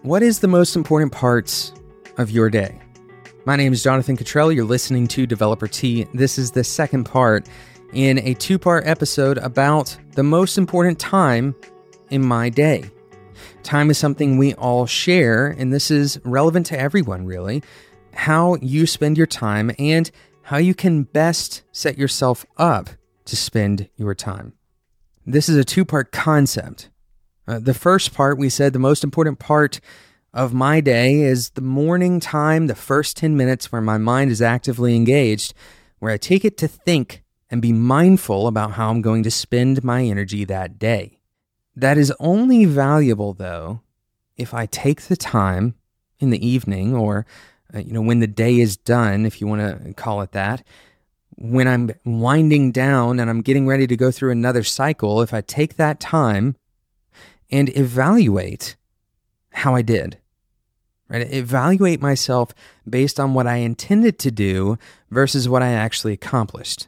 What is the most important parts of your day? My name is Jonathan Cottrell. You're listening to Developer Tea. This is the second part in a two-part episode about the most important time in my day. Time is something we all share, and this is relevant to everyone, really. How you spend your time and how you can best set yourself up to spend your time. This is a two-part concept. The first part, we said the most important part of my day is the morning time, the first 10 minutes where my mind is actively engaged, where I take it to think and be mindful about how I'm going to spend my energy that day. That is only valuable, though, if I take the time in the evening or, when the day is done, if you want to call it that, when I'm winding down and I'm getting ready to go through another cycle, if I take that time and evaluate how I did, right? Evaluate myself based on what I intended to do versus what I actually accomplished.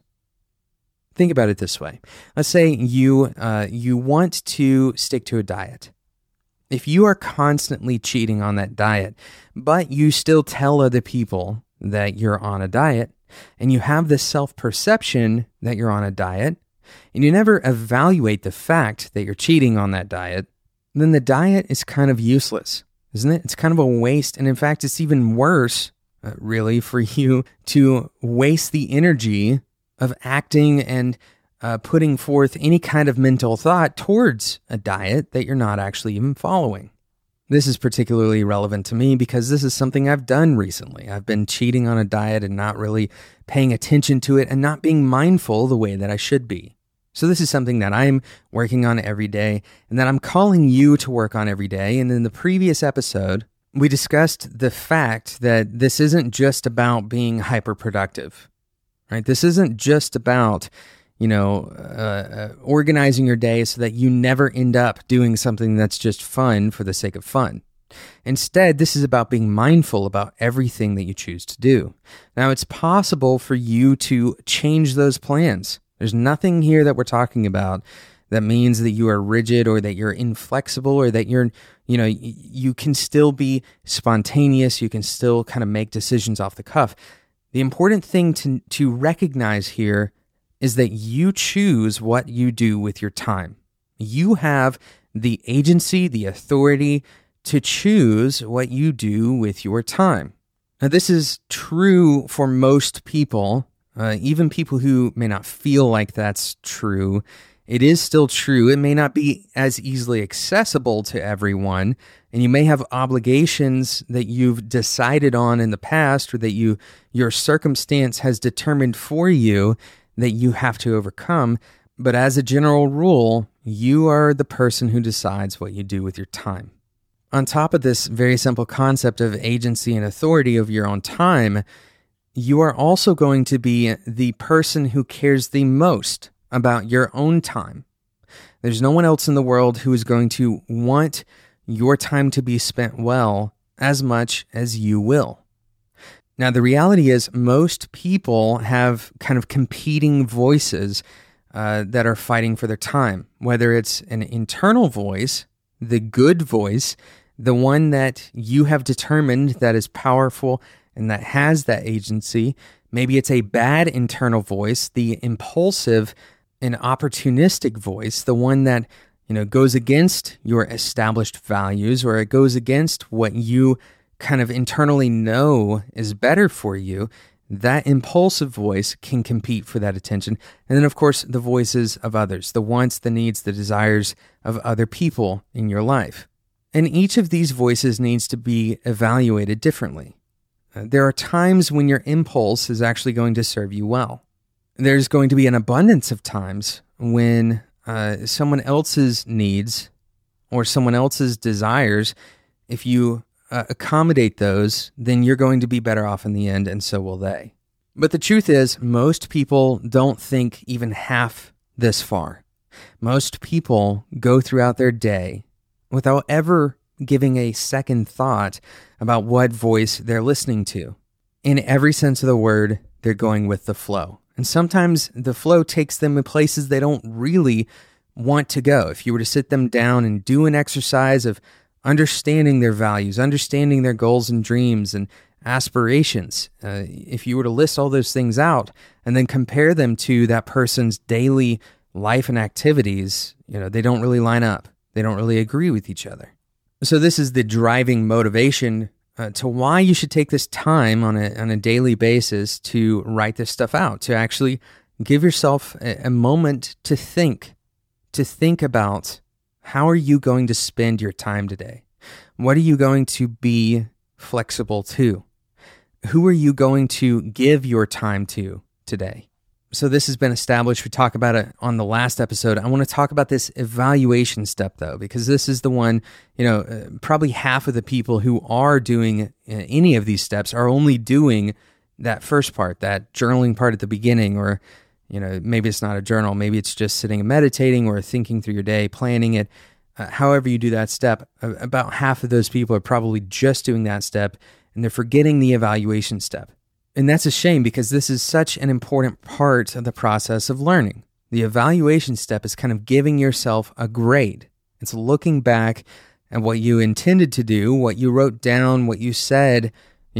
Think about it this way. Let's say you want to stick to a diet. If you are constantly cheating on that diet, but you still tell other people that you're on a diet, and you have this self-perception that you're on a diet, and you never evaluate the fact that you're cheating on that diet, then the diet is kind of useless, isn't it? It's kind of a waste. And in fact, it's even worse, really, for you to waste the energy of acting and putting forth any kind of mental thought towards a diet that you're not actually even following. This is particularly relevant to me because this is something I've done recently. I've been cheating on a diet and not really paying attention to it and not being mindful the way that I should be. So this is something that I'm working on every day and that I'm calling you to work on every day. And in the previous episode, we discussed the fact that this isn't just about being hyperproductive, right? This isn't just about, organizing your day so that you never end up doing something that's just fun for the sake of fun. Instead, this is about being mindful about everything that you choose to do. Now, it's possible for you to change those plans. There's nothing here that we're talking about that means that you are rigid or that you're inflexible or that you can still be spontaneous. You can still kind of make decisions off the cuff. The important thing to recognize here is that you choose what you do with your time. You have the agency, the authority to choose what you do with your time. Now, this is true for most people. Even people who may not feel like that's true, it is still true. It may not be as easily accessible to everyone, and you may have obligations that you've decided on in the past or that your circumstance has determined for you that you have to overcome. But as a general rule, you are the person who decides what you do with your time. On top of this very simple concept of agency and authority over your own time, you are also going to be the person who cares the most about your own time. There's no one else in the world who is going to want your time to be spent well as much as you will. Now, the reality is most people have kind of competing voices that are fighting for their time, whether it's an internal voice, the good voice, the one that you have determined that is powerful and that has that agency. Maybe it's a bad internal voice, the impulsive and opportunistic voice, the one that, goes against your established values, or it goes against what you kind of internally know is better for you. That impulsive voice can compete for that attention. And then, of course, the voices of others, the wants, the needs, the desires of other people in your life. And each of these voices needs to be evaluated differently. There are times when your impulse is actually going to serve you well. There's going to be an abundance of times when someone else's needs or someone else's desires, if you accommodate those, then you're going to be better off in the end, and so will they. But the truth is, most people don't think even half this far. Most people go throughout their day without ever giving a second thought about what voice they're listening to. In every sense of the word, they're going with the flow. And sometimes the flow takes them in places they don't really want to go. If you were to sit them down and do an exercise of understanding their values, understanding their goals and dreams and aspirations. If you were to list all those things out and then compare them to that person's daily life and activities, they don't really line up. They don't really agree with each other. So this is the driving motivation to why you should take this time on a daily basis to write this stuff out, to actually give yourself a moment to think about how are you going to spend your time today? What are you going to be flexible to? Who are you going to give your time to today? So this has been established. We talked about it on the last episode. I want to talk about this evaluation step, though, because this is the one, probably half of the people who are doing any of these steps are only doing that first part, that journaling part at the beginning, or, maybe it's not a journal. Maybe it's just sitting and meditating or thinking through your day, planning it. However you do that step, about half of those people are probably just doing that step, and they're forgetting the evaluation step. And that's a shame, because this is such an important part of the process of learning. The evaluation step is kind of giving yourself a grade. It's looking back at what you intended to do, what you wrote down, what you said,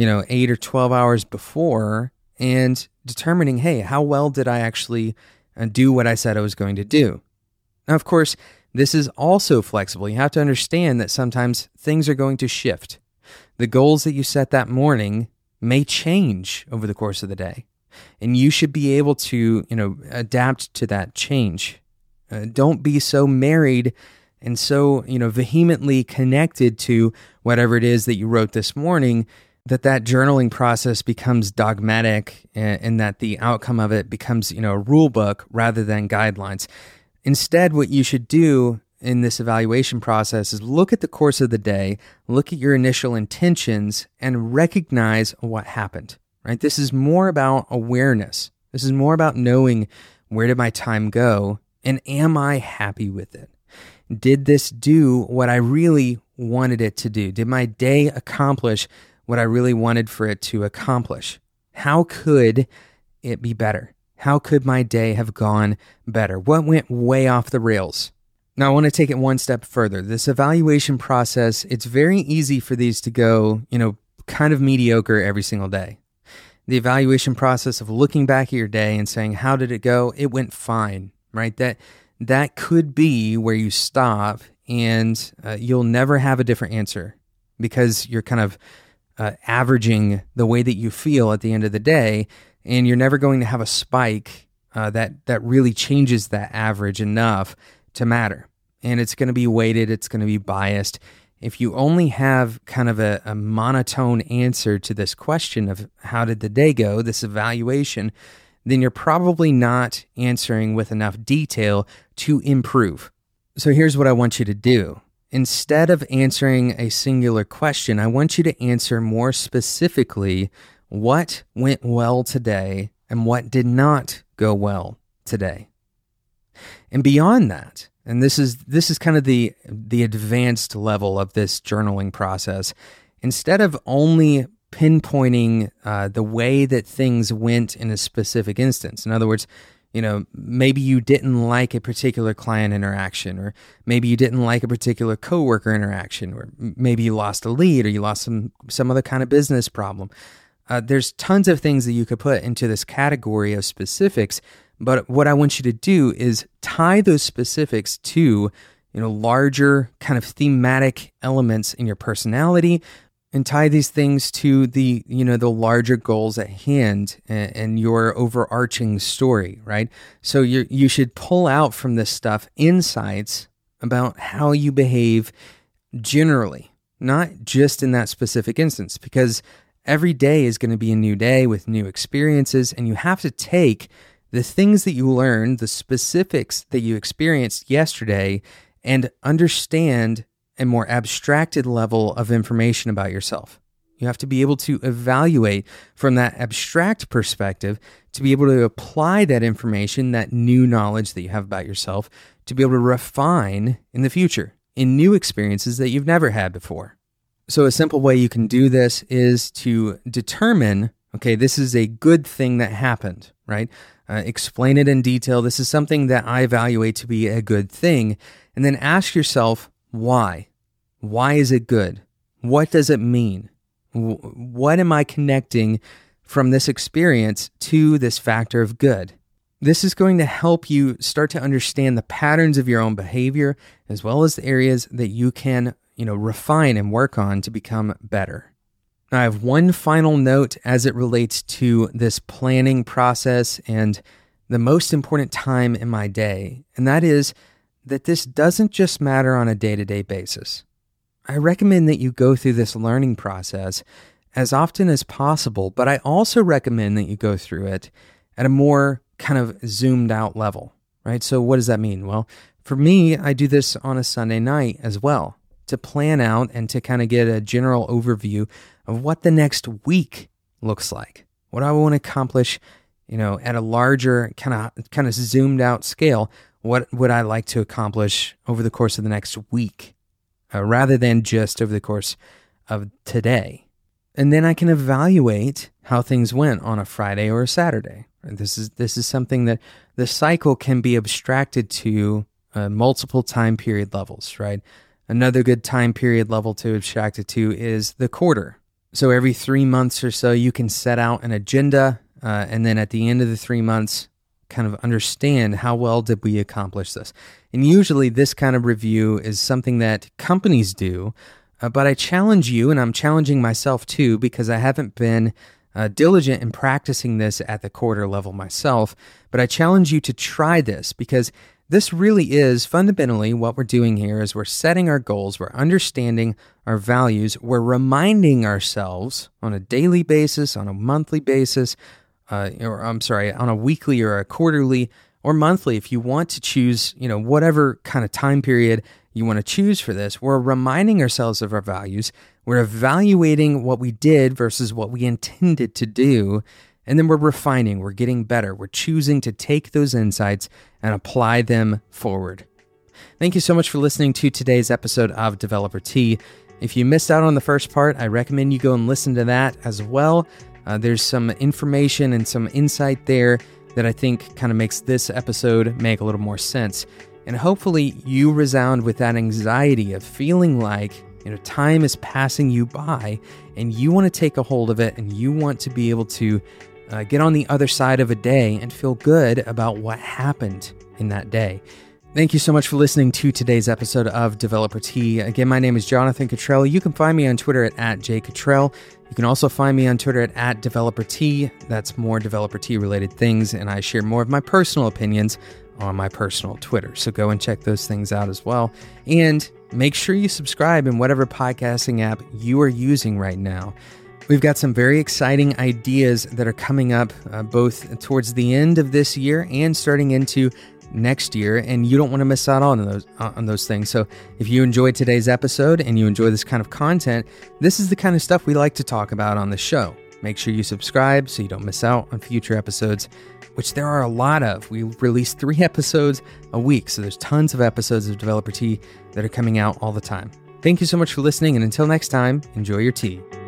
8 or 12 hours before, and determining, hey, how well did I actually do what I said I was going to do? Now, of course, this is also flexible. You have to understand that sometimes things are going to shift. The goals that you set that morning may change over the course of the day, and you should be able to, adapt to that change. Don't be so married and so, vehemently connected to whatever it is that you wrote this morning that journaling process becomes dogmatic, and that the outcome of it becomes, a rule book rather than guidelines. Instead, what you should do in this evaluation process is look at the course of the day, look at your initial intentions, and recognize what happened, right? This is more about awareness. This is more about knowing, where did my time go, and am I happy with it? Did this do what I really wanted it to do? Did my day accomplish what I really wanted for it to accomplish? How could it be better? How could my day have gone better? What went way off the rails? Now, I want to take it one step further. This evaluation process, it's very easy for these to go, kind of mediocre every single day. The evaluation process of looking back at your day and saying, how did it go? It went fine, right? That could be where you stop, and you'll never have a different answer, because you're kind of averaging the way that you feel at the end of the day, and you're never going to have a spike that really changes that average enough to matter. And it's going to be weighted, it's going to be biased. If you only have kind of a monotone answer to this question of how did the day go, this evaluation, then you're probably not answering with enough detail to improve. So here's what I want you to do. Instead of answering a singular question, I want you to answer more specifically what went well today and what did not go well today. And beyond that, and this is kind of the advanced level of this journaling process, instead of only pinpointing the way that things went in a specific instance. In other words, maybe you didn't like a particular client interaction, or maybe you didn't like a particular coworker interaction, or maybe you lost a lead, or you lost some other kind of business problem. There's tons of things that you could put into this category of specifics. But what I want you to do is tie those specifics to, larger kind of thematic elements in your personality, and tie these things to the larger goals at hand and your overarching story, right? So you should pull out from this stuff insights about how you behave generally, not just in that specific instance, because every day is going to be a new day with new experiences, and you have to take the things that you learned, the specifics that you experienced yesterday, and understand a more abstracted level of information about yourself. You have to be able to evaluate from that abstract perspective to be able to apply that information, that new knowledge that you have about yourself, to be able to refine in the future in new experiences that you've never had before. So a simple way you can do this is to determine, okay, this is a good thing that happened, right? Explain it in detail. This is something that I evaluate to be a good thing. And then ask yourself, why? Why is it good? What does it mean? What am I connecting from this experience to this factor of good? This is going to help you start to understand the patterns of your own behavior, as well as the areas that you can, refine and work on to become better. Now, I have one final note as it relates to this planning process and the most important time in my day, and that is that this doesn't just matter on a day-to-day basis. I recommend that you go through this learning process as often as possible, but I also recommend that you go through it at a more kind of zoomed out level, right? So what does that mean? Well, for me, I do this on a Sunday night as well to plan out and to kind of get a general overview of what the next week looks like. What I want to accomplish, at a larger kind of zoomed out scale. What would I like to accomplish over the course of the next week, rather than just over the course of today? And then I can evaluate how things went on a Friday or a Saturday. This is something that the cycle can be abstracted to multiple time period levels, right? Another good time period level to abstract it to is the quarter. So every 3 months or so, you can set out an agenda, and then at the end of the 3 months, kind of understand how well did we accomplish this. And usually this kind of review is something that companies do, but I challenge you, and I'm challenging myself too, because I haven't been diligent in practicing this at the quarter level myself, but I challenge you to try this, because this really is fundamentally what we're doing here is we're setting our goals, we're understanding our values, we're reminding ourselves on a daily basis, on a monthly basis, on a weekly or a quarterly or monthly, if you want to choose, whatever kind of time period you want to choose for this, we're reminding ourselves of our values. We're evaluating what we did versus what we intended to do. And then we're refining, we're getting better. We're choosing to take those insights and apply them forward. Thank you so much for listening to today's episode of Developer Tea. If you missed out on the first part, I recommend you go and listen to that as well. There's some information and some insight there that I think kind of makes this episode make a little more sense. And hopefully you resound with that anxiety of feeling like, time is passing you by and you want to take a hold of it and you want to be able to get on the other side of a day and feel good about what happened in that day. Thank you so much for listening to today's episode of Developer Tea. Again, my name is Jonathan Cottrell. You can find me on Twitter at @jcottrell. You can also find me on Twitter at Developer Tea. That's more Developer Tea related things, and I share more of my personal opinions on my personal Twitter. So go and check those things out as well. And make sure you subscribe in whatever podcasting app you are using right now. We've got some very exciting ideas that are coming up both towards the end of this year and starting into next year, and you don't want to miss out on those things. So if you enjoyed today's episode and you enjoy this kind of content, this is the kind of stuff we like to talk about on the show. Make sure you subscribe so you don't miss out on future episodes, which there are a lot of. We release 3 episodes a week, so there's tons of episodes of Developer Tea that are coming out all the time. Thank you so much for listening, and until next time, enjoy your tea.